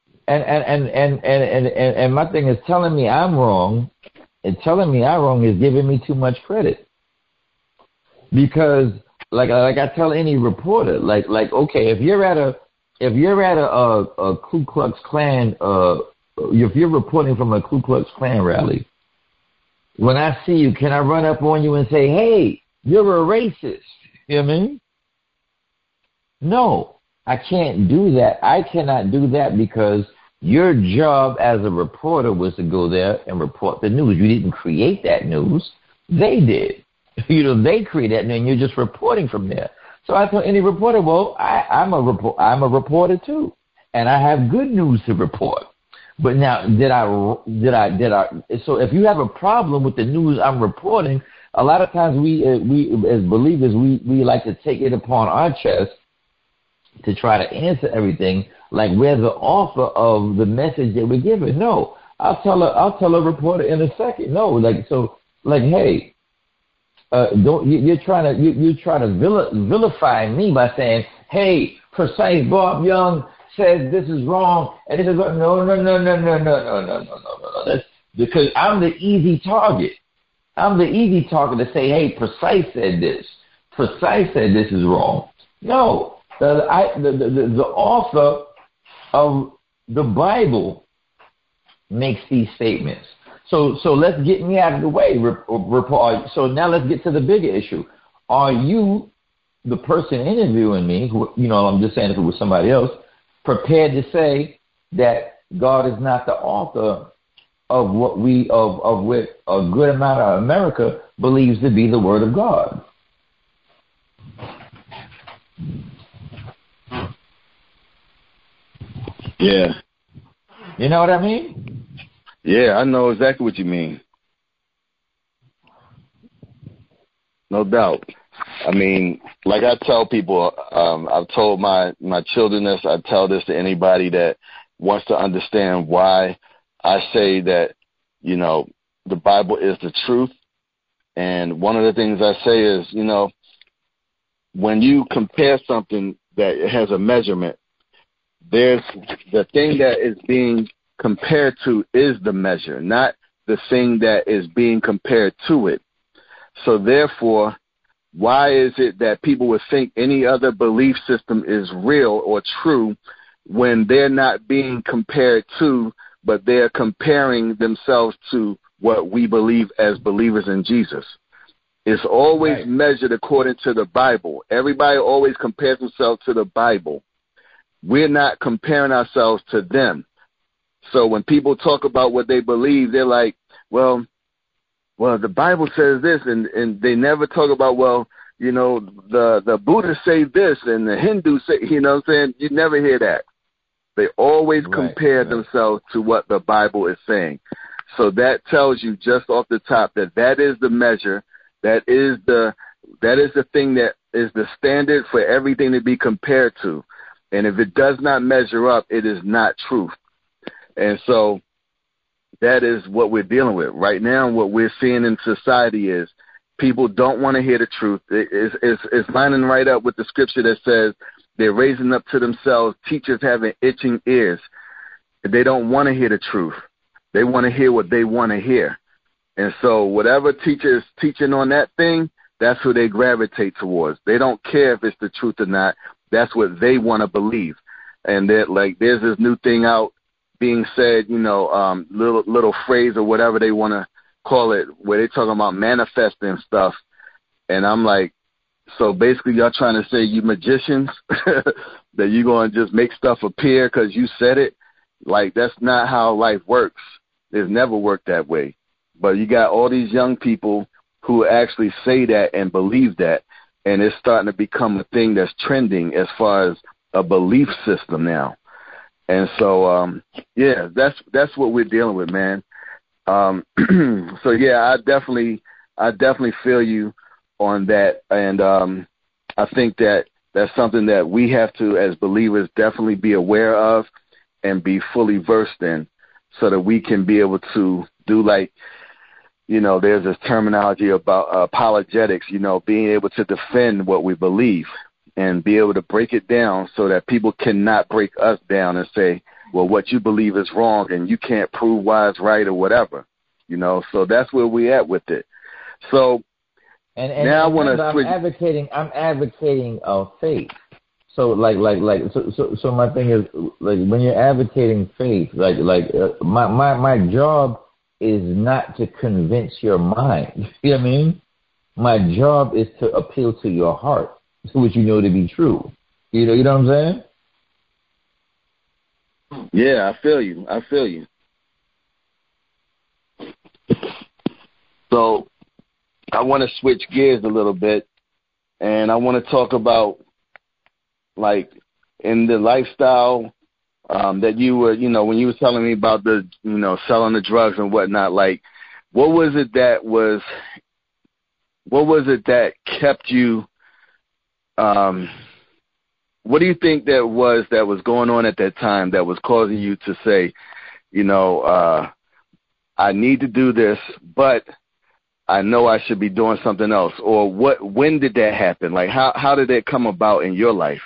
And
my thing is telling me I'm wrong, and telling me I'm wrong is giving me too much credit. Because like I tell any reporter, like okay, if you're at a Ku Klux Klan, if you're reporting from a Ku Klux Klan rally, when I see you, can I run up on you and say, hey, you're a racist? You know what I mean? No, I can't do that. I cannot do that because your job as a reporter was to go there and report the news. You didn't create that news. They did. They created that, and you're just reporting from there. So I tell any reporter, well, I'm a reporter too, and I have good news to report. But now, did I? So if you have a problem with the news I'm reporting, a lot of times we as believers we like to take it upon our chest to try to answer everything like we're the author of the message that we're giving. No, I'll tell a reporter in a second. No, hey. You're trying to vilify me by saying, hey, Precise Bob Young says this is wrong, and this is no. That's because I'm the easy target. I'm the easy target to say, hey, Precise said this. Precise said this is wrong. No, the author of the Bible makes these statements. So let's get me out of the way. So now let's get to the bigger issue. Are you, the person interviewing me, who, I'm just saying if it was somebody else, prepared to say that God is not the author of what a good amount of America believes to be the Word of God?
Yeah.
You know what I mean?
Yeah, I know exactly what you mean. No doubt. I mean, like I tell people, I've told my children this, I tell this to anybody that wants to understand why I say that, the Bible is the truth. And one of the things I say is, when you compare something that has a measurement, there's the thing that is being compared to is the measure, not the thing that is being compared to it. So therefore, why is it that people would think any other belief system is real or true when they're not being compared to, but they're comparing themselves to what we believe as believers in Jesus? It's always measured according to the Bible. Everybody always compares themselves to the Bible. We're not comparing ourselves to them. So when people talk about what they believe, they're like, well, well, the Bible says this, and they never talk about, well, you know, the Buddhists say this and the Hindus say, you know what I'm saying? You never hear that. They always compare themselves to what the Bible is saying. So that tells you just off the top that is the measure, that is the thing that is the standard for everything to be compared to. And if it does not measure up, it is not truth. And so that is what we're dealing with. Right now, what we're seeing in society is people don't want to hear the truth. It's lining right up with the scripture that says they're raising up to themselves teachers having itching ears. They don't want to hear the truth. They want to hear what they want to hear. And so whatever teacher is teaching on that thing, that's who they gravitate towards. They don't care if it's the truth or not. That's what they want to believe. And that, like, there's this new thing out being said, you know, little phrase or whatever they want to call it, where they're talking about manifesting stuff. And I'm like, so basically y'all trying to say you magicians, that you're going to just make stuff appear because you said it? Like, that's not how life works. It's never worked that way. But you got all these young people who actually say that and believe that, and it's starting to become a thing that's trending as far as a belief system now. And so, yeah, that's what we're dealing with, man. So yeah, I definitely feel you on that, and I think that's something that we have to, as believers, definitely be aware of and be fully versed in, so that we can be able to do, like, you know, there's this terminology about apologetics, you know, being able to defend what we believe and be able to break it down so that people cannot break us down and say, well, what you believe is wrong and you can't prove why it's right or whatever, you know. So that's where we at with it. So now I want to switch.
I'm advocating faith. So so my thing is, like, when you're advocating faith, my job is not to convince your mind. You know what I mean? My job is to appeal to your heart, to what you know to be true. You know what I'm saying?
Yeah, I feel you. So I want to switch gears a little bit, and I want to talk about, like, in the lifestyle that you were, you know, when you were telling me about the, you know, selling the drugs and whatnot, like, what was it that kept you, what do you think that was going on at that time that was causing you to say, you know, I need to do this, but I know I should be doing something else? Or when did that happen? Like, how did that come about in your life?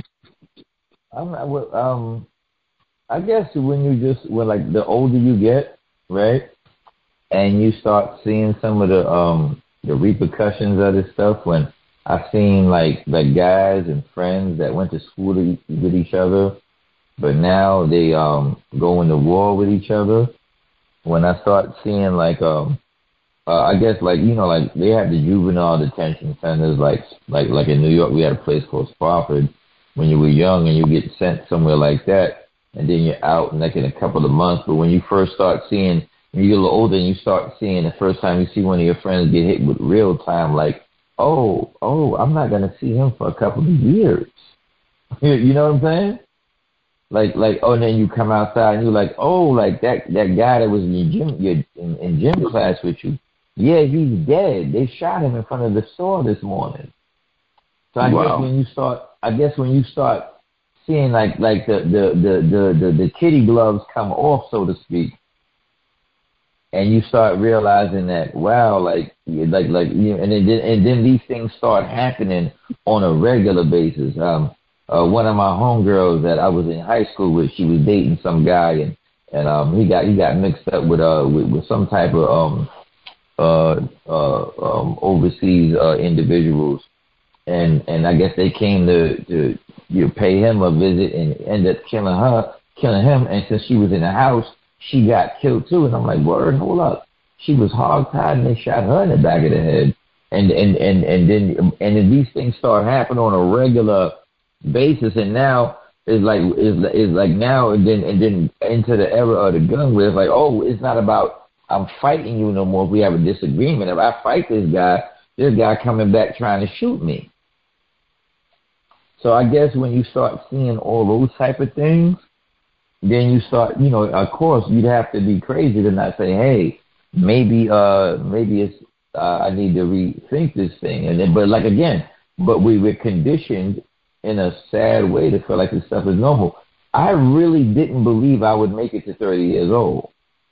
I guess when the older you get, right, and you start seeing some of the repercussions of this stuff. When I've seen like guys and friends that went to school with each other, but now they go into war with each other. When I start seeing I guess, like, you know, like, they had the juvenile detention centers, like in New York, we had a place called Spofford. When you were young and you get sent somewhere like that, and then you're out in a couple of months. But when you first start seeing, when you get a little older and you start seeing, the first time you see one of your friends get hit with real time, like, oh, I'm not going to see him for a couple of years. You know what I'm saying? Like, and then you come outside and you're like, oh, like that guy that was in gym class with you, yeah, he's dead. They shot him in front of the store this morning. So I guess when you start seeing like the kitty gloves come off, so to speak, and you start realizing that, wow, like you know, and then these things start happening on a regular basis. One of my homegirls that I was in high school with, she was dating some guy, and he got mixed up with some type of overseas individuals, and I guess they came to pay him a visit and ended up killing him. And since she was in the house, she got killed too. And I'm like, word, hold up. She was hogtied and they shot her in the back of the head. And then these things start happening on a regular basis. And now it's like now and then into the era of the gun, where it's like, oh, it's not about I'm fighting you no more if we have a disagreement. If I fight this guy coming back trying to shoot me. So I guess when you start seeing all those type of things, then you start, of course, you'd have to be crazy to not say, hey, maybe it's I need to rethink this thing. And then, but we were conditioned in a sad way to feel like this stuff is normal. I really didn't believe I would make it to 30 years old.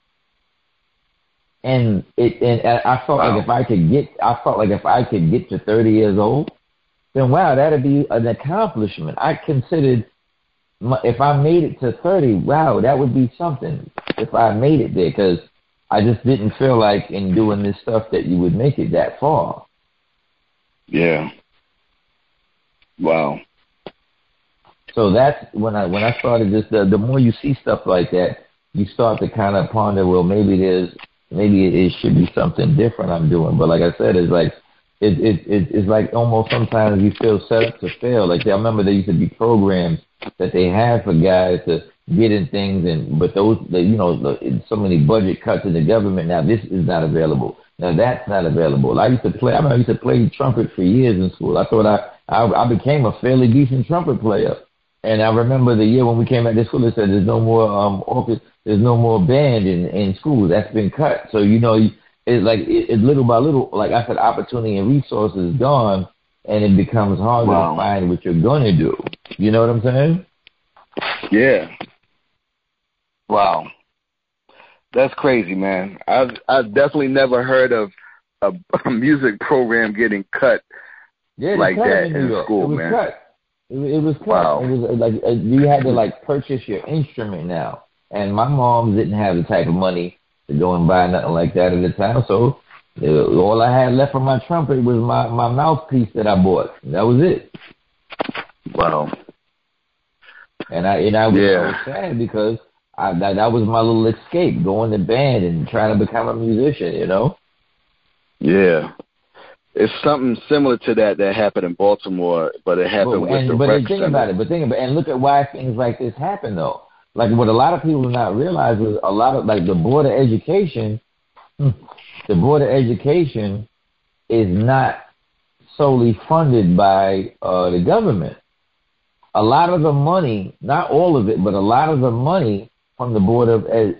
And I felt like if I could get to 30 years old, then wow, that'd be an accomplishment. I considered if I made it to 30, wow, that would be something if I made it there, because I just didn't feel like in doing this stuff that you would make it that far.
Yeah. Wow.
So that's when I started this. The more you see stuff like that, you start to kind of ponder, well, maybe it should be something different I'm doing. But like I said, it's like it's like almost sometimes you feel set up to fail. Like I remember there used to be programs that they had for guys to get in things, but those so many budget cuts in the government. Now this is not available. Now that's not available. I used to play trumpet for years in school. I thought I became a fairly decent trumpet player. And I remember the year when we came back to school, they said there's no more there's no more band in schools. That's been cut. So it's like it little by little, like I said, opportunity and resources gone, and it becomes harder to find what you're going to do. You know what I'm saying?
Yeah. Wow. That's crazy, man. I've definitely never heard of a music program getting cut like that in school, man.
Cut. It was cut.
Wow.
It was like you had to purchase your instrument now, and my mom didn't have the type of money to go and buy nothing like that at the time. So all I had left for my trumpet was my mouthpiece that I bought. That was it.
Wow.
And I was so sad because that was my little escape, going to band and trying to become a musician.
Yeah. It's something similar to that happened in Baltimore, but it happened with the rec center.
And look at why things like this happen, though. Like what a lot of people do not realize is a lot of the Board of Education. The Board of Education is not solely funded by the government. A lot of the money, not all of it, but a lot of the money from the Board of Ed,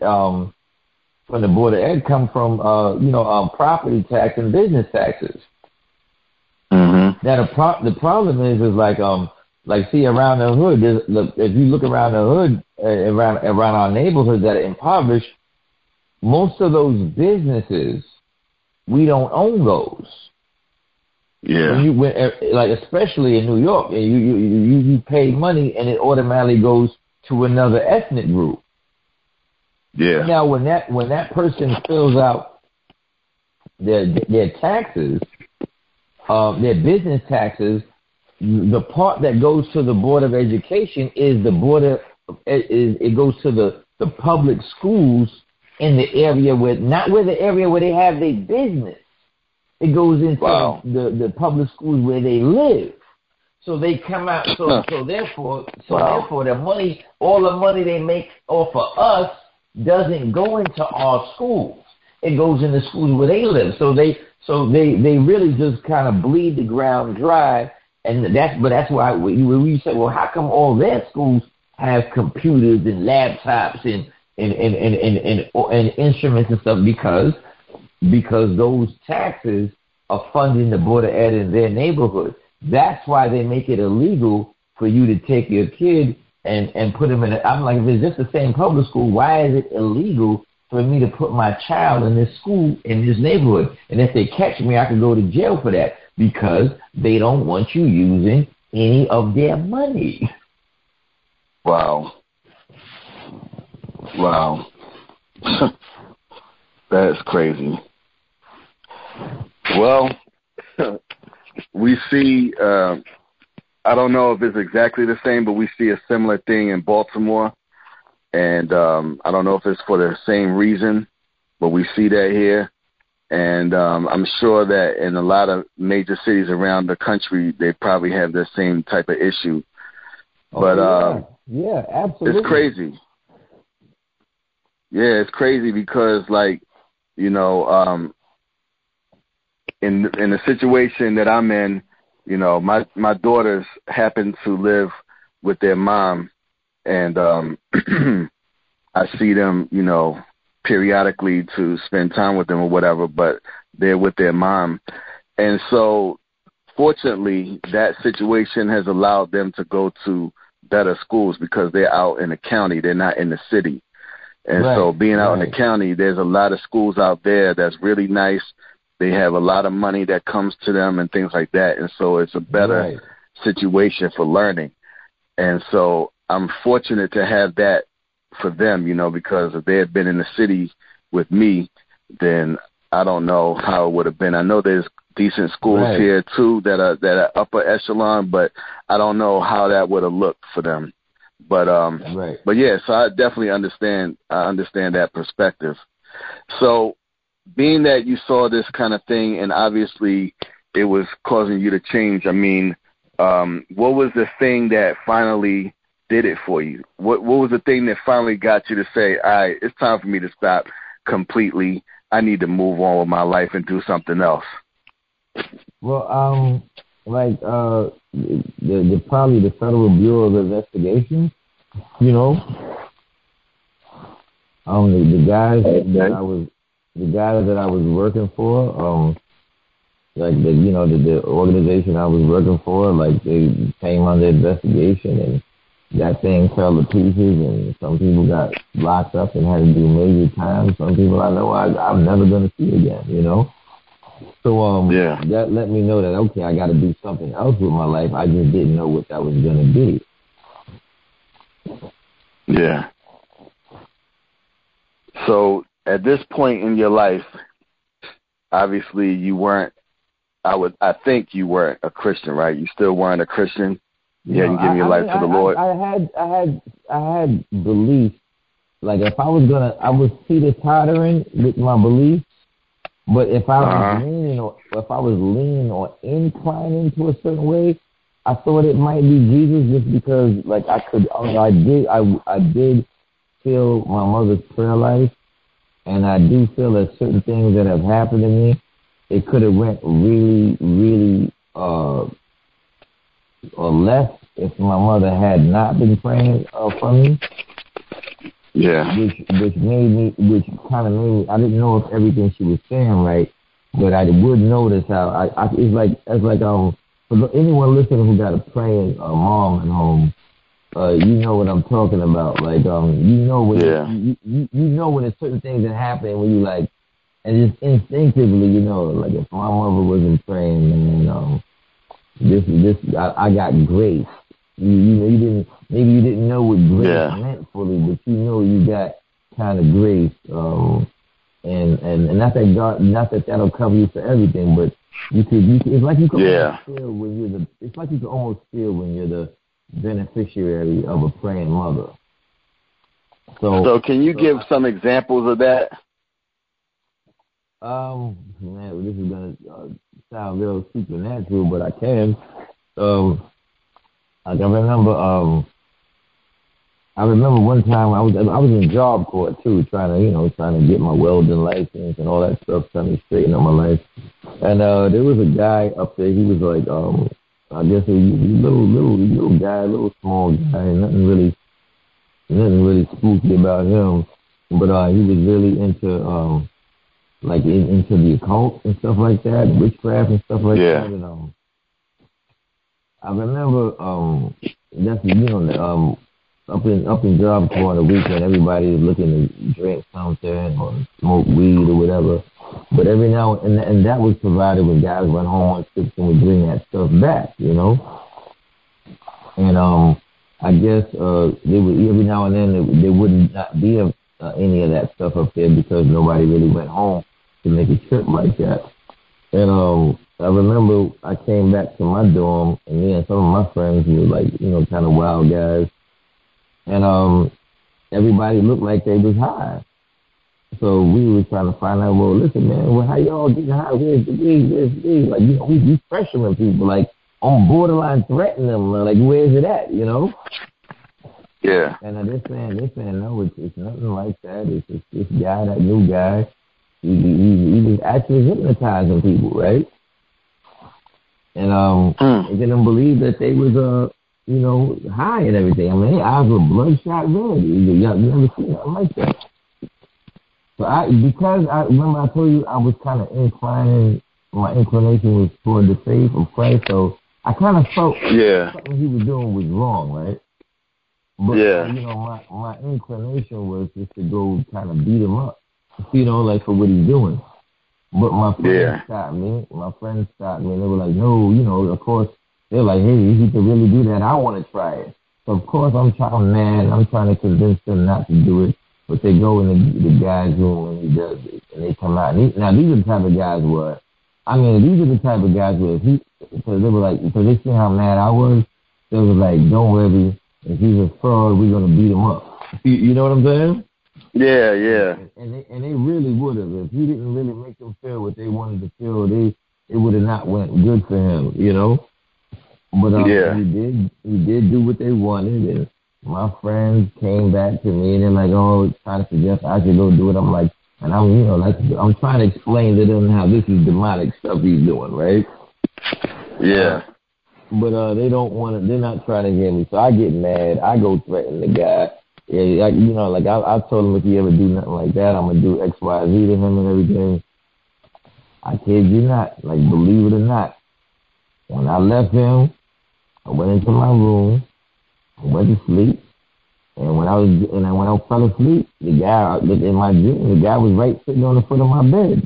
come from property tax and business taxes.
Mm-hmm.
Now the problem is see around the hood. If you look around the hood, around our neighborhoods that are impoverished, most of those businesses, we don't own those.
Yeah.
Especially in New York, you pay money and it automatically goes to another ethnic group.
Yeah.
Now when that person fills out their taxes, their business taxes, the part that goes to the Board of Education is it goes to the public schools in the area not the area where they have their business. It goes into the public schools where they live. So they come out. So therefore, the money, all the money they make off of us, doesn't go into our schools. It goes into schools where they live. So they really just kind of bleed the ground dry. And that's why we say, well, how come all their schools have computers and laptops and instruments and stuff? Because those taxes are funding the Board of Ed in their neighborhood. That's why they make it illegal for you to take your kid and put them in I'm like, if it's just the same public school, why is it illegal for me to put my child in this school in this neighborhood? And if they catch me, I could go to jail for that, because they don't want you using any of their money.
Wow. That's crazy. Well, we see, I don't know if it's exactly the same, but we see a similar thing in Baltimore. And I don't know if it's for the same reason, but we see that here. And I'm sure that in a lot of major cities around the country, they probably have the same type of issue. But
yeah, absolutely.
It's crazy. Yeah, it's crazy because, you know, in the situation that I'm in, you know, my daughters happen to live with their mom, and I see them, you know, periodically to spend time with them or whatever, but they're with their mom. And so fortunately, that situation has allowed them to go to better schools because they're out in the county. They're not in the city. And
Right,
so being out in
right.
the county, there's a lot of schools out there that's really nice. They have a lot of money that comes to them and things like that. And so it's a better
Right.
situation for learning. And so I'm fortunate to have that for them, you know, because if they had been in the city with me, then I don't know how it would have been. I know there's decent schools
Right.
here too that are upper echelon, but I don't know how that would have looked for them. But
Right.
but yeah, so I definitely understand that perspective. So being that you saw this kind of thing and obviously it was causing you to change, I mean, what was the thing that finally did it for you? What was the thing that finally got you to say, all right, it's time for me to stop completely. I need to move on with my life and do something else?
Well, like the probably the Federal Bureau of Investigation, you know, the guys that I was working for, like the organization I was working for, like they came under investigation and that thing fell to pieces, and some people got locked up and had to do major time. Some people I know I'm never gonna see again, you know. So that let me know that okay, I got to do something else with my life. I just didn't know what that was gonna be.
Yeah. So at this point in your life, obviously you weren't. I think you weren't a Christian, right? You still weren't a Christian. You hadn't given your life to the Lord.
I had belief. Like if I was teeter-tottering with my beliefs. But if I was leaning or inclining to a certain way, I thought it might be Jesus, just because like I did feel my mother's prayer life, and I do feel that certain things that have happened to me, it could have went really, really or less if my mother had not been praying for me.
Yeah.
Which kind of made me, I didn't know if everything she was saying right, but I would notice how it's like for anyone listening who got a praying mom at home, you know what I'm talking about. Like you know when you know when there's certain things that happen when you like, and just instinctively you know, like if my mother wasn't praying, man, I got grace. You didn't know what grace meant fully, but you know you got kind of grace, and not that that'll cover you for everything, but it's like you can almost feel when you're the beneficiary of a praying mother.
So can you give some examples of that?
Man, this is gonna sound real supernatural, but I can. I remember one time I was in job court too, trying to get my welding license and all that stuff, trying to straighten up my life. And there was a guy up there. He was like, I guess a little guy, a little small guy, nothing really spooky about him. But he was really into into the occult and stuff like that, witchcraft and stuff like that. And I remember up in job corps on the weekend, everybody was looking to drink something or smoke weed or whatever. But every now and that was provided when guys went home on shift and would bring that stuff back, you know. And I guess they would every now and then there wouldn't not be any of that stuff up there because nobody really went home to make a trip like that. And I remember I came back to my dorm, and me and some of my friends were like, kind of wild guys. And everybody looked like they was high. So we were trying to find out, well, listen, man, how y'all getting high? Where's the weed? Like, we pressuring people, like, on borderline threatening them. Like, where's it at,
Yeah.
And they're saying, no, it's nothing like that. It's just this guy, that new guy. He was actually hypnotizing people, right? And making them believe that they was high and everything. I mean, their eyes were bloodshot red. You never seen nothing like that. So because I remember I told you I was kind of inclining. My inclination was toward the faith of Christ, so I kind of felt something he was doing was wrong, right? But my inclination was just to go kind of beat him up, like for what he's doing. But my friends stopped me. My friends stopped me, and they were like, "No, of course." They're like, "Hey, if you could really do that, I want to try it." So of course I'm trying to convince them not to do it. But they go in the guy's room and he does it, and they come out. Now these are the type of guys where, these are the type of guys where because they were like, because they see how mad I was, they was like, "Don't worry, if he's a fraud, we're gonna beat him up." You know what I'm saying?
Yeah.
And they really would have. If he didn't really make them feel what they wanted to feel, it would have not went good for him, But he did do what they wanted, and my friends came back to me and they're like, "Oh, trying to suggest I should go do it." I'm like, and I'm trying to explain to them how this is demonic stuff he's doing, right?
Yeah.
But they don't want to. They're not trying to hear me, so I get mad. I go threaten the guy. Yeah, I told him if he ever do nothing like that, I'm gonna do X, Y, Z to him and everything. I kid you not, like believe it or not. When I left him, I went into my room, I went to sleep, and when I fell asleep, the guy in my dream, the guy was right sitting on the foot of my bed,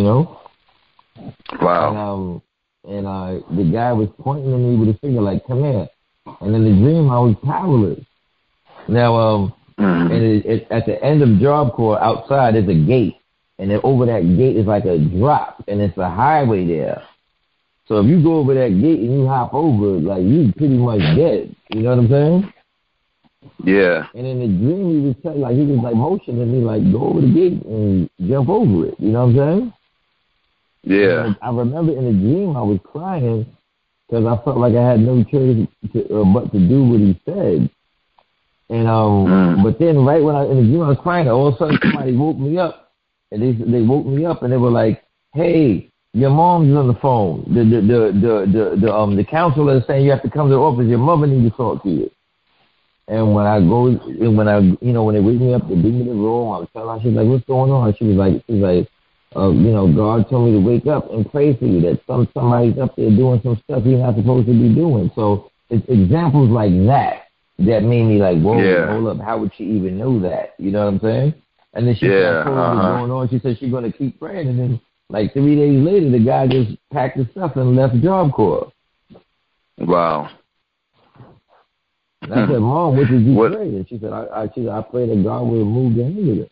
Wow.
And the guy was pointing at me with his finger like, "Come here." And in the dream, I was powerless. Now, and at the end of Job Corps, outside is a gate, and then over that gate is like a drop, and it's a highway there. So if you go over that gate and you hop over, like you pretty much dead. You know what I'm saying?
Yeah.
And in the dream, he was motioning me like, "Go over the gate and jump over it." You know what I'm saying?
Yeah.
And I remember in the dream I was crying because I felt like I had no choice but to do what he said. And but then right when in the dream I was crying, all of a sudden somebody woke me up, and they woke me up and they were like, "Hey, your mom's on the phone. The counselor is saying you have to come to the office. Your mother needs to talk to you." And when they wake me up, they bring me to the room. I was telling her, she's like, "What's going on?" She was like, "God told me to wake up and pray for you. That somebody's up there doing some stuff you're not supposed to be doing." So it's examples like that made me like, "Whoa, hold up! How would she even know that?" You know what I'm saying? And then she said, "What's going on?" She said she's going to keep praying, and then like 3 days later, the guy just packed his stuff and left Job Corps.
Wow.
And I said, "Mom, what did you pray?" And she said, I pray that God will remove the hand of it."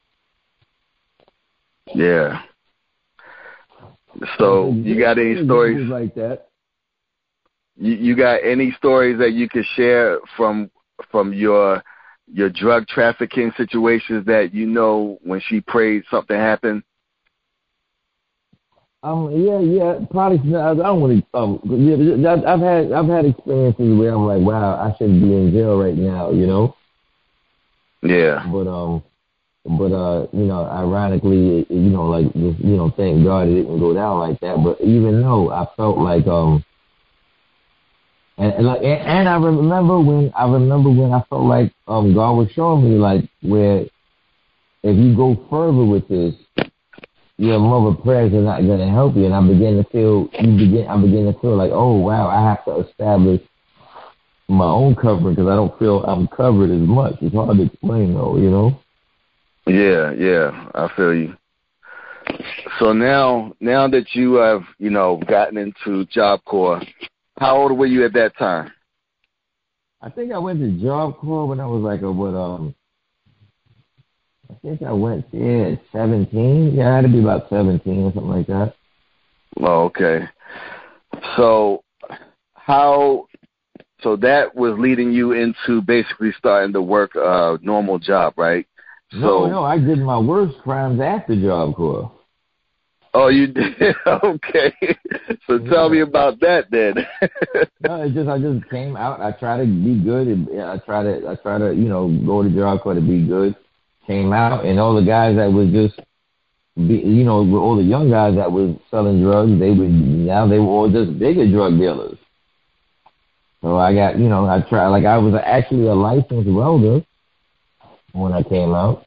Yeah. So you got any stories
like that?
You got any stories that you could share from your drug trafficking situations that when she prayed something happened?
Yeah, probably. I don't want to. I've had experiences where I'm like, wow, I shouldn't be in jail right now,
Yeah.
But ironically, thank God it didn't go down like that. But even though I felt like, and I remember when I felt like God was showing me like where if you go further with this, your mother prayers are not going to help you. And I begin to feel like, oh wow, I have to establish my own covering because I don't feel I'm covered as much. It's hard to explain though,
Yeah, I feel you. So now that you have, gotten into Job Corps, how old were you at that time?
I think I went to Job Corps when I was like I think I went there at 17. Yeah, I had to be about 17 or something like that.
Oh, okay. So that was leading you into basically starting to work a normal job, right?
No, I did my worst crimes after Job Corps.
Oh, you did? Okay. So tell me about that then.
No, I just came out. I try to be good, and I try to go to Job Corps to be good. Came out, and all the guys that was just you know, with all the young guys that was selling drugs, they were all just bigger drug dealers. So I got, you know, I was actually a licensed welder when I came out.